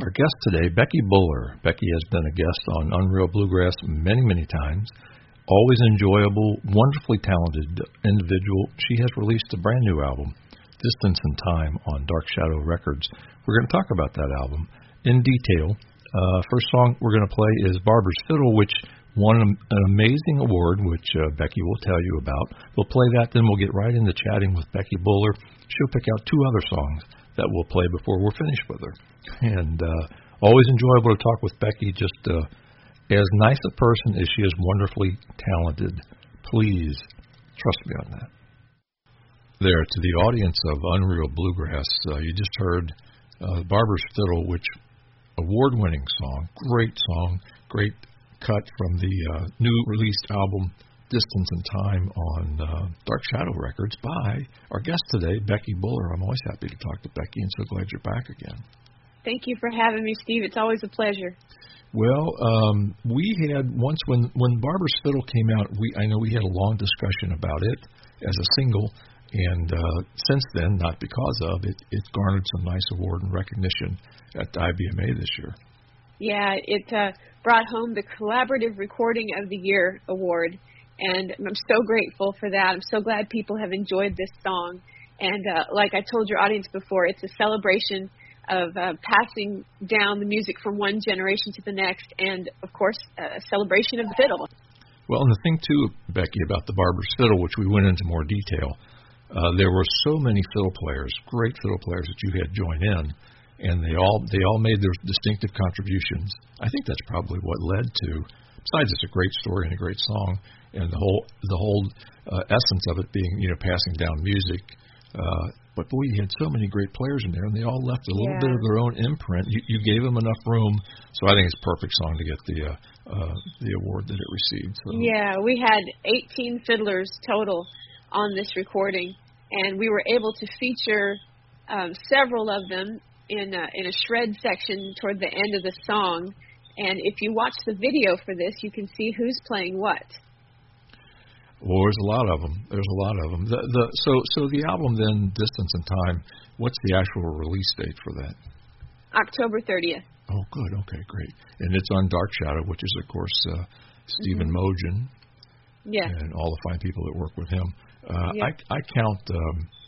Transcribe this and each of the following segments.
Our guest today, Becky Buller. Becky has been a guest on Unreal Bluegrass many, many times. Always enjoyable, wonderfully talented individual. She has released a brand new album, Distance in Time, on Dark Shadow Records. We're going to talk about that album in detail. First song we're going to play is Barber's Fiddle, which won an amazing award, which Becky will tell you about. We'll play that, then we'll get right into chatting with Becky Buller. She'll pick out two other songs that we'll play before we're finished with her. And always enjoyable to talk with Becky, just as nice a person as she is wonderfully talented. Please trust me on that. There, to the audience of Unreal Bluegrass, you just heard Barber's Fiddle, which award-winning song, great cut from the new released album, Distance in Time, on Dark Shadow Records by our guest today, Becky Buller. I'm always happy to talk to Becky, and so glad you're back again. Thank you for having me, Steve. It's always a pleasure. Well, we had once, when Barber's Fiddle came out, I know we had a long discussion about it as a single, and since then, not because of it, it's garnered some nice award and recognition at the IBMA this year. Yeah, it brought home the Collaborative Recording of the Year award, and I'm so grateful for that. I'm so glad people have enjoyed this song. And like I told your audience before, it's a celebration of passing down the music from one generation to the next, and, of course, a celebration of the fiddle. Well, and the thing, too, Becky, about the Barber's Fiddle, which we went into more detail, there were so many fiddle players, great fiddle players that you had join in, and they all made their distinctive contributions. I think that's probably what led to, besides it's a great story and a great song, and the whole essence of it being, passing down music. But boy, you had so many great players in there, and they all left a little bit of their own imprint. You gave them enough room, so I think it's a perfect song to get the award that it received. So. Yeah, we had 18 fiddlers total on this recording, and we were able to feature several of them in a shred section toward the end of the song. And if you watch the video for this, you can see who's playing what. Well, there's a lot of them. So the album then, Distance in Time, what's the actual release date for that? October 30th. Oh, good. Okay, great. And it's on Dark Shadow, which is, of course, Stephen Mogen. Yeah. And all the fine people that work with him. I count 13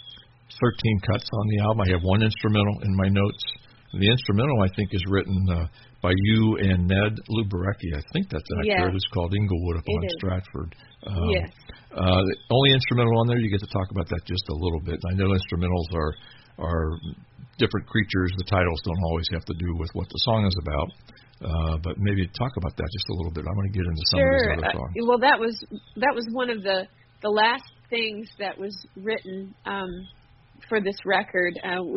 cuts on the album. I have one instrumental in my notes. The instrumental, I think, is written by you and Ned Luberecki. I think that's accurate. It's called Inglewood upon Stratford. Yes. The only instrumental on there, you get to talk about that just a little bit. I know instrumentals are different creatures. The titles don't always have to do with what the song is about. But maybe talk about that just a little bit. I want to get into some of these other songs. Well, that was one of the last things that was written for this record.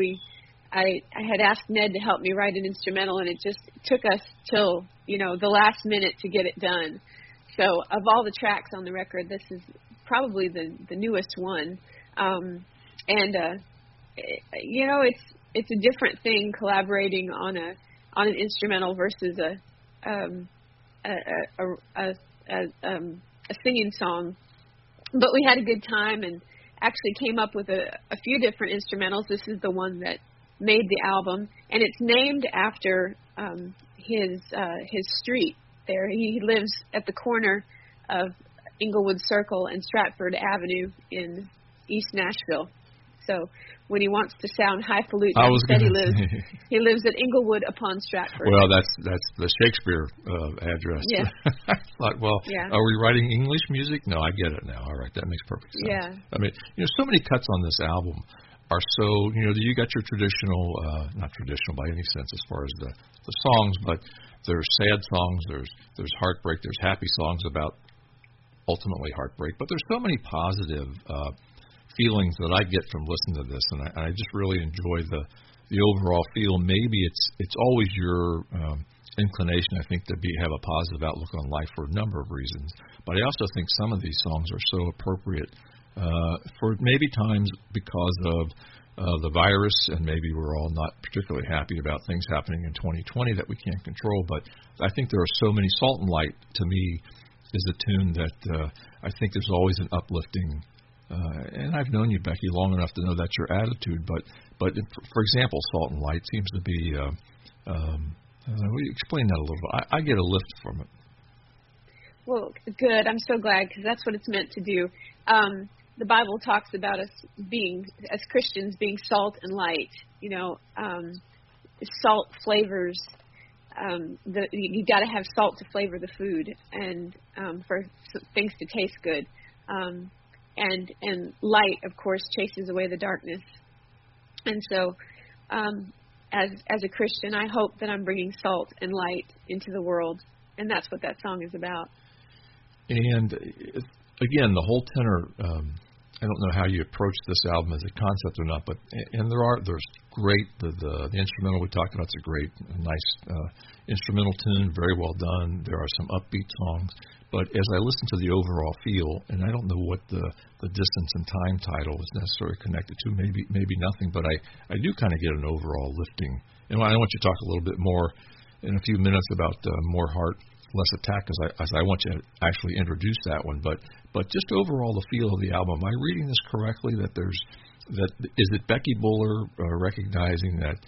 I had asked Ned to help me write an instrumental, and it just took us till the last minute to get it done. So of all the tracks on the record, this is probably the newest one. It's a different thing collaborating on an instrumental versus a singing song. But we had a good time and actually came up with a few different instrumentals. This is the one that made the album, and it's named after his street there. He lives at the corner of Inglewood Circle and Stratford Avenue in East Nashville. So when he wants to sound highfalutin, he lives at Inglewood upon Stratford. Well, that's the Shakespeare address. Yeah. I thought, are we writing English music? No, I get it now. All right, that makes perfect sense. Yeah. I mean, so many cuts on this album are so, you got your traditional, not traditional by any sense as far as the songs, but there's sad songs, there's heartbreak, there's happy songs about ultimately heartbreak, but there's so many positive feelings that I get from listening to this, and I just really enjoy the overall feel. Maybe it's always your inclination, I think, to have a positive outlook on life for a number of reasons, but I also think some of these songs are so appropriate for maybe times because of the virus, and maybe we're all not particularly happy about things happening in 2020 that we can't control, but I think there are so many. Salt and Light, to me, is a tune that I think there's always an uplifting, and I've known you, Becky, long enough to know that's your attitude, but for example, Salt and Light seems to be Will you explain that a little bit? I get a lift from it. Well, good. I'm so glad, because that's what it's meant to do. The Bible talks about us being, as Christians, being salt and light. You know, salt flavors. You got to have salt to flavor the food, and for things to taste good. And light, of course, chases away the darkness. And so, as a Christian, I hope that I'm bringing salt and light into the world, and that's what that song is about. And again, the whole tenor. I don't know how you approach this album as a concept or not, but there's great the instrumental we talked about. It's a great, nice instrumental tune, very well done. There are some upbeat songs, but as I listen to the overall feel, and I don't know what the distance and time title is necessarily connected to, maybe nothing, but I do kind of get an overall lifting. And I want you to talk a little bit more in a few minutes about More Heart, Less Attack, as I want you to actually introduce that one, but just overall the feel of the album. Am I reading this correctly? Is it Becky Buller recognizing that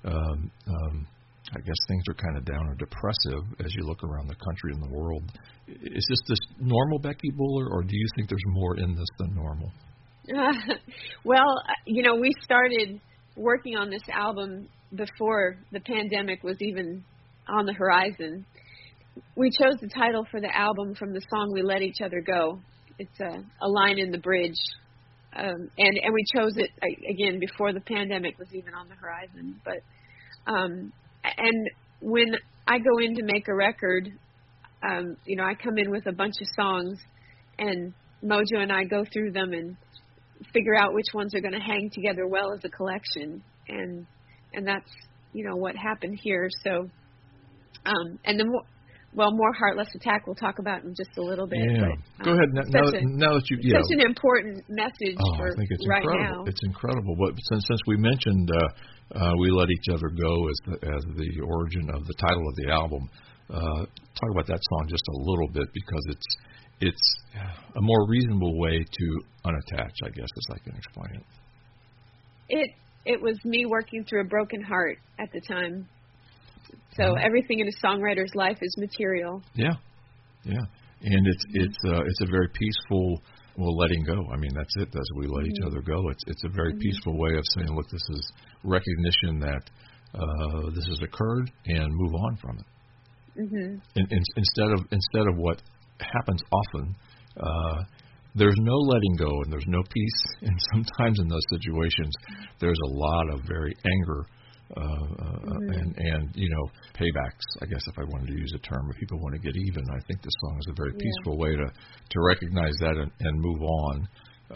I guess things are kind of down or depressive as you look around the country and the world? Is this normal Becky Buller, or do you think there's more in this than normal? Well, we started working on this album before the pandemic was even on the horizon. We chose the title for the album from the song "We Let Each Other Go." It's a line in the bridge, and we chose it again before the pandemic was even on the horizon. But and when I go in to make a record, I come in with a bunch of songs, and Mojo and I go through them and figure out which ones are going to hang together well as a collection, and that's what happened here. So, and then. More Heart, Less Attack we'll talk about in just a little bit. Yeah. But, go ahead. Now that you... Such an important message for I think it's right incredible. now. It's incredible. But since we mentioned We Let Each Other Go as the origin of the title of the album, talk about that song just a little bit, because it's a more reasonable way to unattach, I guess, as I can explain it. It was me working through a broken heart at the time. So everything in a songwriter's life is material. Yeah, and it's a very peaceful letting go. I mean, that's it. As we let each other go, it's a very peaceful way of saying, look, this is recognition that this has occurred, and move on from it. And instead of what happens often, there's no letting go and there's no peace, and sometimes in those situations, there's a lot of very anger. And paybacks, I guess, if I wanted to use a term, if people want to get even. I think this song is a very peaceful way to recognize that and move on.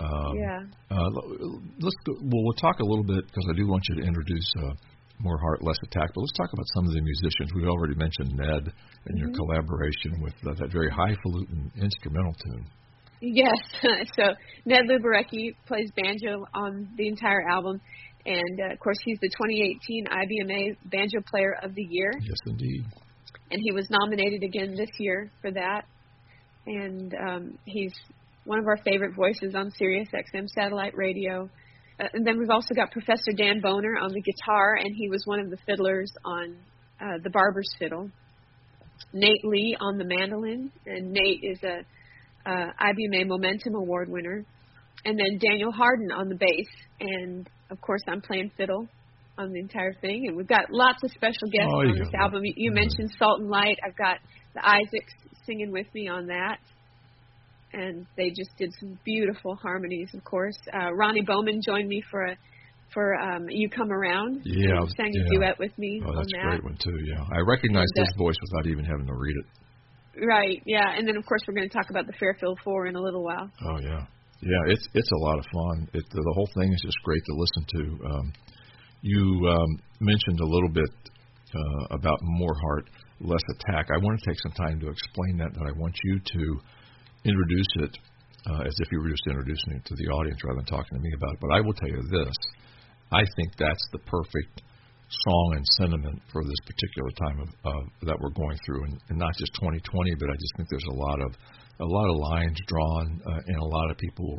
Let's go, we'll talk a little bit, because I do want you to introduce More Heart, Less Attack, but let's talk about some of the musicians. We've already mentioned Ned and your collaboration with that very highfalutin instrumental tune. Yes, so Ned Luberecki plays banjo on the entire album. And, of course, he's the 2018 IBMA Banjo Player of the Year. Yes, indeed. And he was nominated again this year for that. And he's one of our favorite voices on Sirius XM satellite radio. And then we've also got Professor Dan Boner on the guitar, and he was one of the fiddlers on the Barber's Fiddle. Nate Lee on the mandolin, and Nate is a IBMA Momentum Award winner. And then Daniel Harden on the bass, and of course I'm playing fiddle on the entire thing. And we've got lots of special guests on this album. You mentioned Salt and Light. I've got the Isaacs singing with me on that, and they just did some beautiful harmonies. Of course, Ronnie Bowman joined me for You Come Around. Yeah, he sang a duet with me. Oh, that's on that. A great one too. Yeah, I recognized his voice without even having to read it. Right. Yeah, and then of course we're going to talk about the Fairfield Four in a little while. Oh yeah. Yeah, it's a lot of fun. The whole thing is just great to listen to. You mentioned a little bit about More Heart, Less Attack. I want to take some time to explain that, but I want you to introduce it as if you were just introducing it to the audience rather than talking to me about it. But I will tell you this. I think that's the perfect song and sentiment for this particular time of that we're going through, and not just 2020, but I just think there's a lot of lines drawn, and a lot of people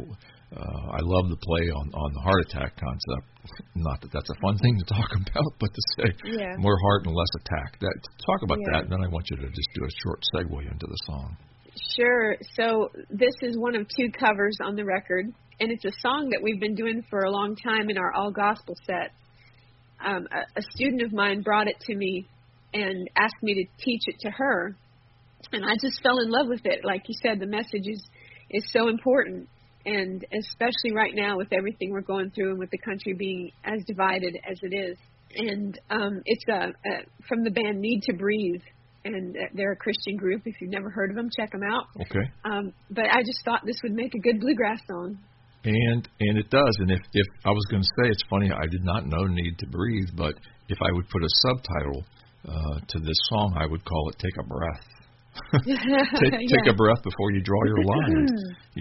I love the play on the heart attack concept. Not that that's a fun thing to talk about, but to say more heart and less attack. Talk about that, and then I want you to just do a short segue into the song. Sure. So this is one of 2 covers on the record, and it's a song that we've been doing for a long time in our all gospel set. A student of mine brought it to me and asked me to teach it to her, and I just fell in love with it. Like you said, the message is so important, and especially right now with everything we're going through and with the country being as divided as it is. And it's from the band Need to Breathe, and they're a Christian group. If you've never heard of them, check them out. Okay. But I just thought this would make a good bluegrass song. And it does. And if I was going to say, it's funny, I did not know Need to Breathe, but if I would put a subtitle to this song, I would call it Take a Breath. Take a breath before you draw your lines.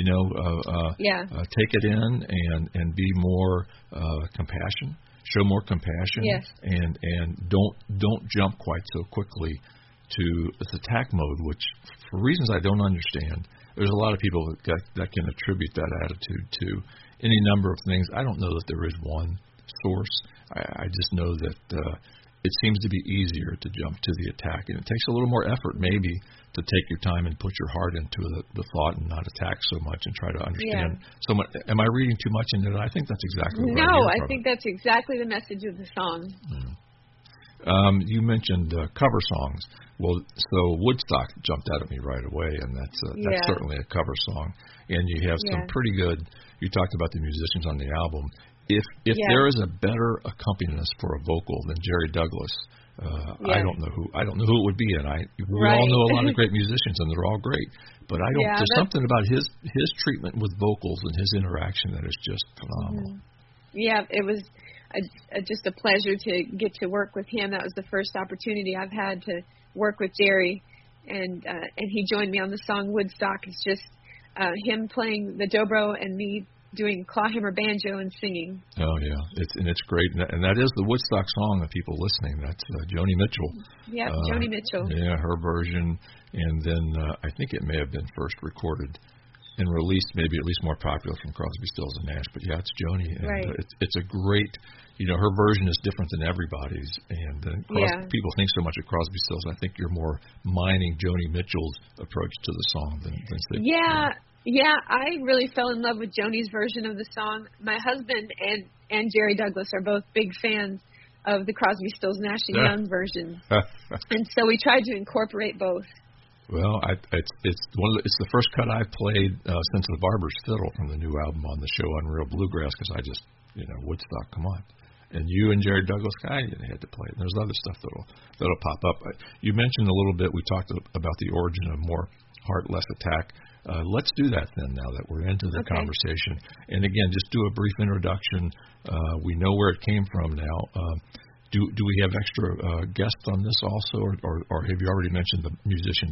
Take it in and be more compassion. Show more compassion. Yes. And don't jump quite so quickly to this attack mode, which for reasons I don't understand, there's a lot of people that can attribute that attitude to any number of things. I don't know that there is one source. I just know that it seems to be easier to jump to the attack, and it takes a little more effort maybe to take your time and put your heart into the thought and not attack so much and try to understand so much. Am I reading too much into it? I think that's exactly what I think that's exactly the message of the song. You mentioned cover songs. Well, so Woodstock jumped out at me right away, and that's certainly a cover song. And you have some pretty good. You talked about the musicians on the album. If there is a better accompanist for a vocal than Jerry Douglas, I don't know who it would be. And we all know a lot of great musicians, and they're all great. But I don't. There's something about his treatment with vocals and his interaction that is just phenomenal. Yeah, it was just a pleasure to get to work with him. That was the first opportunity I've had to work with Jerry, and he joined me on the song Woodstock. It's just him playing the dobro and me doing clawhammer banjo and singing. Oh yeah, it's great, and that is the Woodstock song of people listening. That's Joni Mitchell. Yeah, Joni Mitchell. Yeah, her version, and then I think it may have been first recorded and released, maybe at least more popular from Crosby, Stills and Nash. But yeah, it's Joni, and it's a great. Her version is different than everybody's, and people think so much of Crosby, Stills. I think you're more mining Joni Mitchell's approach to the song than Steve. Yeah, I really fell in love with Joni's version of the song. My husband and Jerry Douglas are both big fans of the Crosby, Stills, Nash and Young version, and so we tried to incorporate both. Well, it's the first cut I've played since the Barber's Fiddle from the new album on the show Unreal Bluegrass, because I just Woodstock, come on. And you and Jerry Douglas, I had to play it. And there's other stuff that'll pop up. You mentioned a little bit. We talked about the origin of More Heart, Less Attack. Let's do that then. Now that we're into the conversation, and again, just do a brief introduction. We know where it came from now. Do we have extra guests on this also, or have you already mentioned the musicians?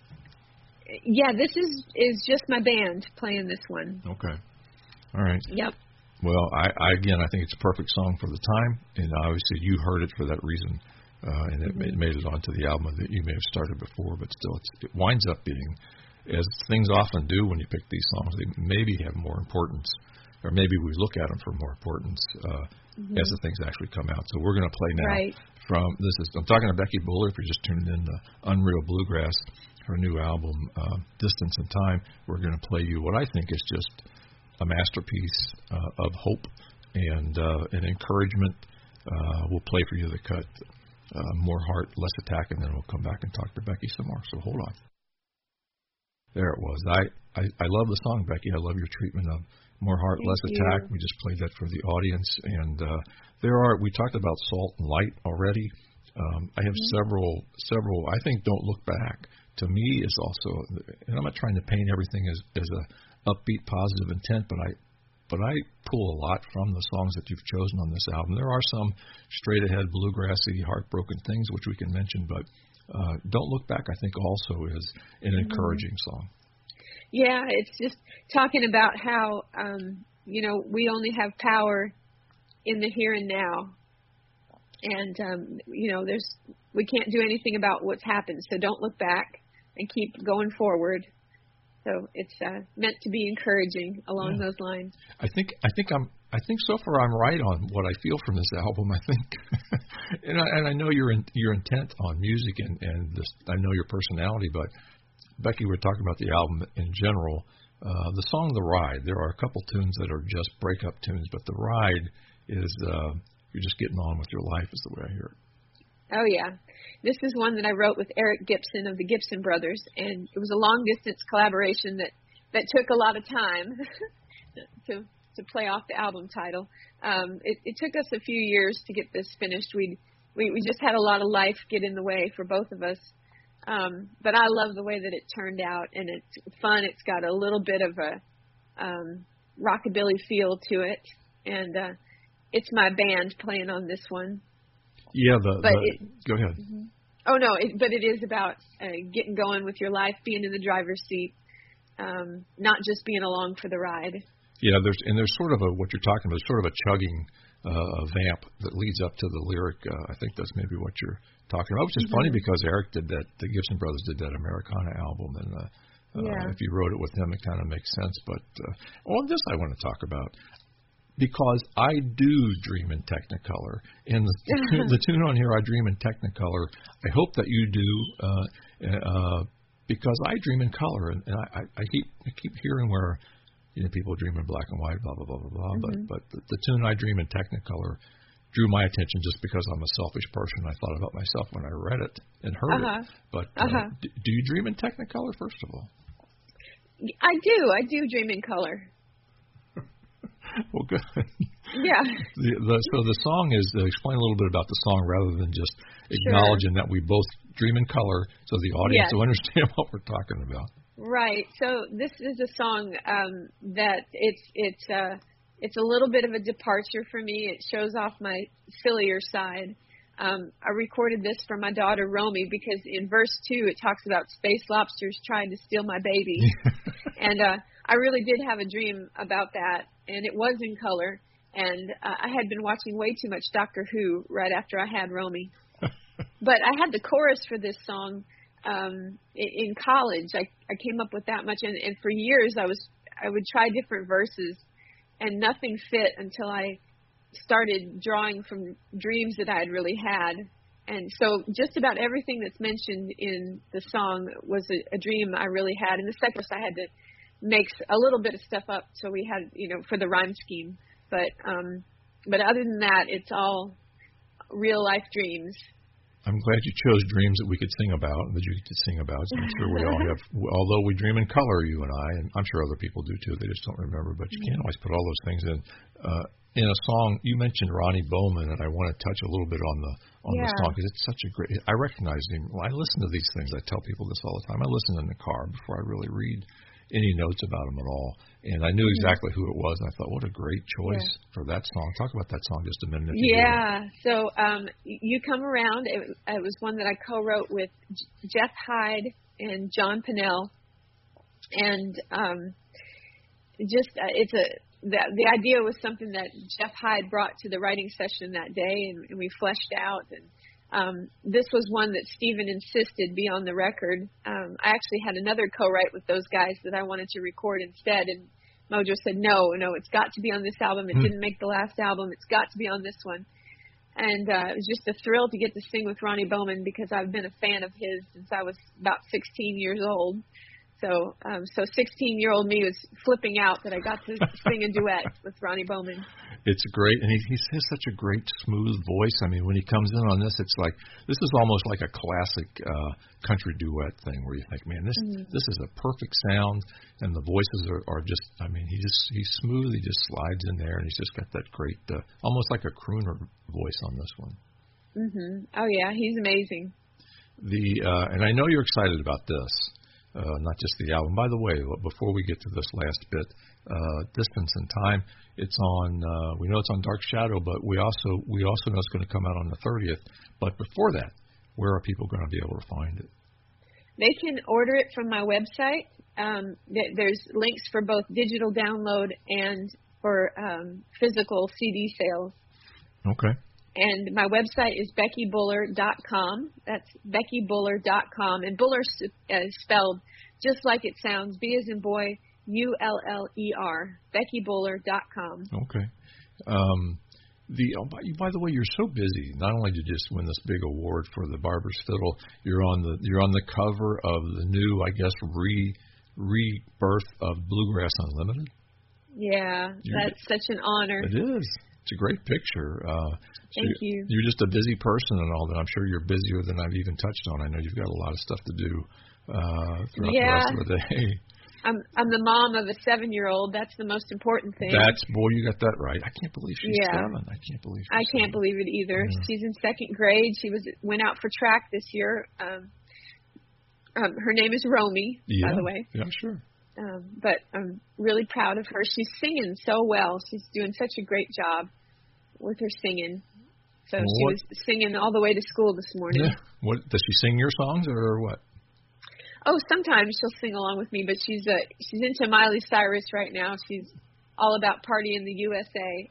Yeah, this is just my band playing this one. Okay. All right. Yep. Well, I think it's a perfect song for the time, and obviously you heard it for that reason, and it made it onto the album that you may have started before, but still it winds up being, as things often do when you pick these songs, they maybe have more importance, or maybe we look at them for more importance as the things actually come out. So we're going to play now I'm talking to Becky Buller, if you're just tuning in to Unreal Bluegrass, her new album, Distance in Time. We're going to play you what I think is just a masterpiece of hope and an encouragement. We'll play for you the cut, More Heart, Less Attack, and then we'll come back and talk to Becky some more. So hold on. There it was. I love the song, Becky. I love your treatment of More Heart, Less Attack. We just played that for the audience. And we talked about Salt and Light already. I have several, I think Don't Look Back, to me, is also, and I'm not trying to paint everything as a upbeat, positive intent, but I pull a lot from the songs that you've chosen on this album. There are some straight-ahead, bluegrassy, heartbroken things which we can mention, but Don't Look Back, I think, also is an encouraging song. Yeah, it's just talking about how, we only have power in the here and now. And, we can't do anything about what's happened, so don't look back and keep going forward. So it's meant to be encouraging along those lines. I think so far I'm right on what I feel from this album. I think, and I know your intent on music and this, I know your personality, but Becky, we're talking about the album in general. The song "The Ride," there are a couple tunes that are just breakup tunes, but "The Ride" is you're just getting on with your life, is the way I hear it. Oh yeah, this is one that I wrote with Eric Gibson of the Gibson Brothers, and it was a long distance collaboration that took a lot of time to play off the album title. It took us a few years to get this finished. We just had a lot of life get in the way for both of us. But I love the way that it turned out, and it's fun. It's got a little bit of a rockabilly feel to it, and it's my band playing on this one. Yeah, go ahead. Mm-hmm. Oh no, but it is about getting going with your life, being in the driver's seat, not just being along for the ride. Yeah, there's sort of what you're talking about, sort of a chugging vamp that leads up to the lyric. I think that's maybe what you're talking about, which is funny because Eric did that. The Gibson Brothers did that Americana album, and if you wrote it with him, it kind of makes sense. But on this, I want to talk about. Because I do dream in Technicolor, and the tune on here, I dream in Technicolor. I hope that you do, because I dream in color, and I keep hearing where people dream in black and white, blah blah blah blah blah. Mm-hmm. But the tune I dream in Technicolor drew my attention just because I'm a selfish person. I thought about myself when I read it and heard it. But do you dream in Technicolor, first of all? I do dream in color. Well, good. Yeah. So the song is, explain a little bit about the song rather than just acknowledging that we both dream in color so the audience will understand what we're talking about. Right. So this is a song that it's a little bit of a departure for me. It shows off my sillier side. I recorded this for my daughter Romy because in verse 2 it talks about space lobsters trying to steal my baby. And I really did have a dream about that, and it was in color. And I had been watching way too much Doctor Who right after I had Romy. But I had the chorus for this song in college. I came up with that much, and for years I would try different verses, and nothing fit until I started drawing from dreams that I had really had. And so just about everything that's mentioned in the song was a dream I really had. And the second verse I had to make a little bit of stuff up so we had, for the rhyme scheme. But other than that, it's all real life dreams. I'm glad you chose dreams that we could sing about and that you could sing about. So I'm sure we all have, although we dream in color, you and I, and I'm sure other people do too. They just don't remember. But you can't always put all those things in. In a song, you mentioned Ronnie Bowman, and I want to touch a little bit on the song because it's such a great. I recognize him. When I listen to these things, I tell people this all the time. I listen in the car before I really read any notes about him at all, and I knew exactly who it was. And I thought, what a great choice for that song. Talk about that song just a minute. So You Come Around. It was one that I co-wrote with Jeff Hyde and John Pennell, and the idea was something that Jeff Hyde brought to the writing session that day, and we fleshed out. And this was one that Stephen insisted be on the record. I actually had another co-write with those guys that I wanted to record instead, and Mojo said, no, it's got to be on this album. It didn't make the last album. It's got to be on this one. And it was just a thrill to get to sing with Ronnie Bowman because I've been a fan of his since I was about 16 years old. So 16-year-old me was flipping out that I got to sing a duet with Ronnie Bowman. It's great, and he has such a great, smooth voice. I mean, when he comes in on this, it's like this is almost like a classic country duet thing where you think, man, this is a perfect sound, and the voices are just. I mean, he's smooth. He just slides in there, and he's just got that great, almost like a crooner voice on this one. Oh yeah, he's amazing. And I know you're excited about this. Not just the album. By the way, before we get to this last bit, Distance in Time, it's on. We know it's on Dark Shadow, but we also know it's going to come out on the 30th. But before that, where are people going to be able to find it? They can order it from my website. There's links for both digital download and for physical CD sales. Okay. And my website is BeckyBuller.com. That's BeckyBuller.com. And Buller is spelled just like it sounds. B as in boy, ULLER, BeckyBowler.com. Okay. By the way, you're so busy. Not only did you just win this big award for the Barber's Fiddle, you're on the cover of the new, I guess, rebirth of Bluegrass Unlimited. Yeah, that's such an honor. It is. It's a great picture. Thank you. You're just a busy person and all that. I'm sure you're busier than I've even touched on. I know you've got a lot of stuff to do throughout the rest of the day. I'm the mom of a 7-year-old. That's the most important thing. Boy, you got that right. I can't believe she's 7. I can't believe. I can't believe it either. Yeah. She's in 2nd grade. She went out for track this year. Her name is Romy, by the way. Yeah, sure. But I'm really proud of her. She's singing so well. She's doing such a great job with her singing. So she was singing all the way to school this morning. Yeah. What does she sing your songs or what? Oh, sometimes she'll sing along with me, but she's into Miley Cyrus right now. She's all about party in the USA.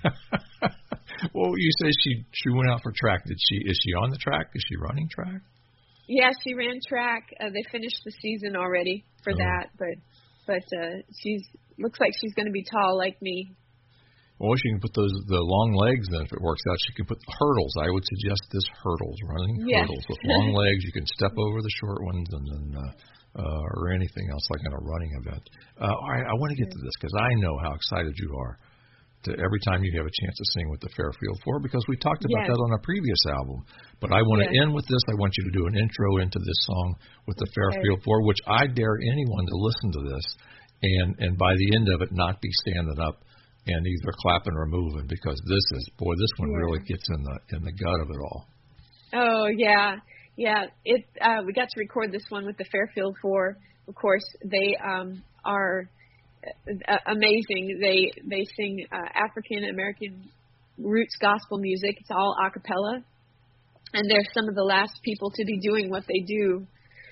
Well, you say she went out for track. Is she on the track? Is she running track? Yeah, she ran track. They finished the season already for that, but she's looks like she's going to be tall like me. Well, she can put the long legs then if it works out. She can put the hurdles. I would suggest this hurdles with long legs. You can step over the short ones and then or anything else like in a running event. All right, I want to get to this because I know how excited you are to every time you have a chance to sing with the Fairfield Four because we talked about that on a previous album. But I want to end with this. I want you to do an intro into this song with the Fairfield Four, which I dare anyone to listen to this and by the end of it not be standing up and either clapping or moving because this one really gets in the gut of it all. Oh yeah. We got to record this one with the Fairfield Four. Of course, they are amazing. They sing African American roots gospel music. It's all a cappella, and they're some of the last people to be doing what they do.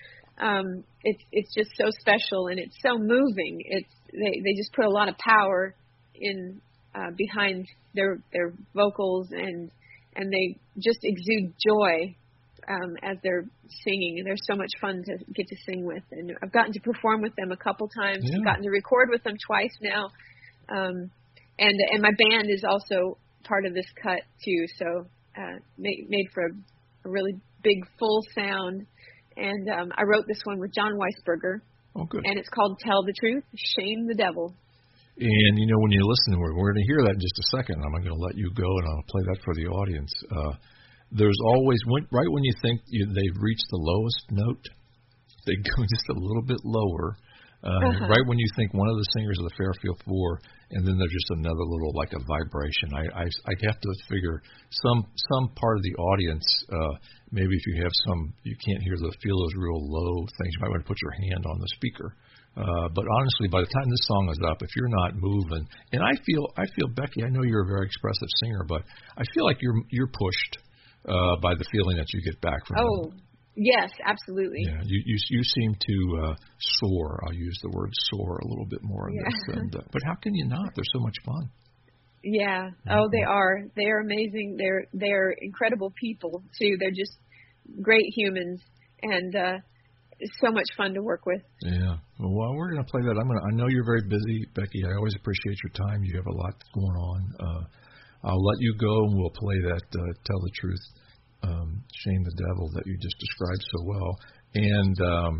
It's just so special and it's so moving. They just put a lot of power in behind their vocals and they just exude joy as they're singing, and they're so much fun to get to sing with. And I've gotten to perform with them a couple times. I've gotten to record with them twice now, and my band is also part of this cut too. So made for a really big full sound. And I wrote this one with John Weisberger. Oh, good. And it's called "Tell the Truth, Shame the Devil." And, when you listen, we're going to hear that in just a second. I'm going to let you go, and I'll play that for the audience. There's always, right when you think they've reached the lowest note, they go just a little bit lower. Right when you think one of the singers of the Fairfield Four, and then there's just another little, like a vibration. I have to figure some part of the audience, maybe if you have you can't feel those real low things, you might want to put your hand on the speaker. But honestly, by the time this song is up, if you're not moving, and I feel Becky, I know you're a very expressive singer, but I feel like you're pushed by the feeling that you get back from them. Yes, absolutely. Yeah, you seem to soar. I'll use the word soar a little bit more in this. And, but how can you not? They're so much fun. Yeah. Oh, they are. They are amazing. They're incredible people too. They're just great humans and so much fun to work with. Yeah. Well, we're going to play that. I know you're very busy, Becky. I always appreciate your time. You have a lot going on. I'll let you go and we'll play that Tell the Truth, Shame the Devil that you just described so well. And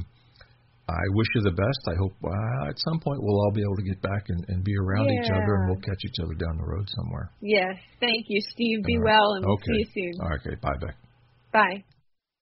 I wish you the best. I hope at some point we'll all be able to get back and be around each other, and we'll catch each other down the road somewhere. Yes. Thank you, Steve. Be well, and we'll see you soon. All right. Okay. Bye, Beck. Bye.